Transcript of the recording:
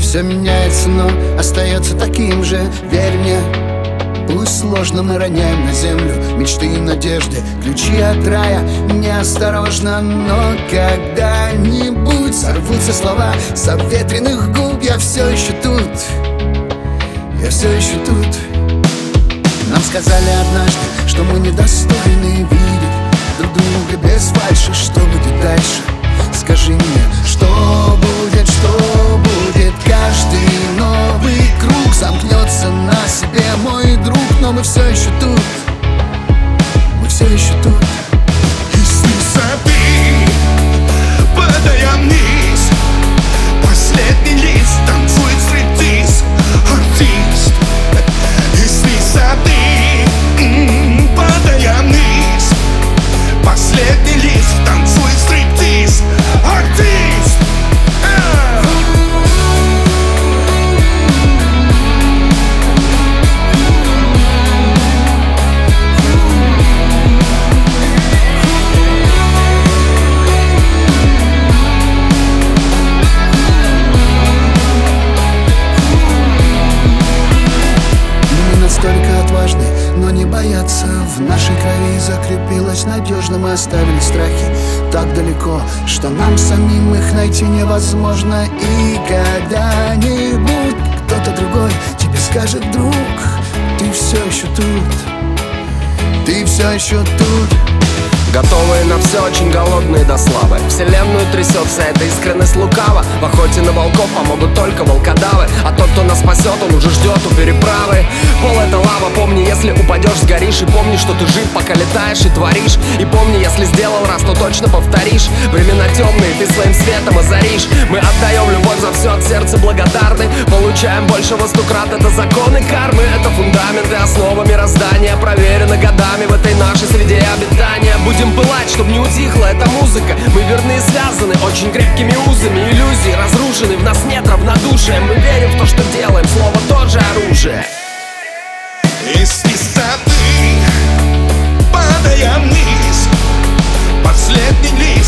Все меняется, но остается таким же. Верь мне, пусть сложно, мы роняем на землю мечты и надежды, ключи от рая. Неосторожно, но когда-нибудь сорвутся слова с обветренных губ. Я все еще тут, я все еще тут. Нам сказали однажды, что мы недостойны видеть друг друга без фальши. Что будет дальше? Скажи мне, что будет, что будет? Каждый новый круг замкнется на себе, мой друг. Но мы все еще тут, мы все еще тут. Из высоты падая вниз, последний лист танцует стриптиз. Артист. Из высоты падая вниз, последний лист танцует стриптиз. Артист. Настолько отважны, но не боятся. В нашей крови закрепилось надежно. Мы оставили страхи так далеко, что нам самим их найти невозможно. И когда-нибудь кто-то другой тебе скажет: друг, ты все еще тут, ты все еще тут. Готовые на все, очень голодные до славы. Вселенную трясет вся эта искренность лукава. В охоте на волков помогут только волкодавы. А тот, кто нас спасет, он уже ждет у переправы. Пол — это лава, помни, если упадешь, сгоришь. И помни, что ты жив, пока летаешь и творишь. И помни, если сделал раз, то точно повторишь. Времена темные, ты своим светом озаришь. Мы отдаем любовь за все, от сердца благодарны. Получаем больше во 100 крат, это законы кармы. Это фундамент и основа мироздания, проверено годами в этой нашей среде обитания. Будем пылать, чтоб не утихла эта музыка. Мы верны и связаны очень крепкими узами. Иллюзии разрушены, в нас нет равнодушия. Мы верим в то, что делаем, слово тоже оружие. Из высоты падая вниз, последний лист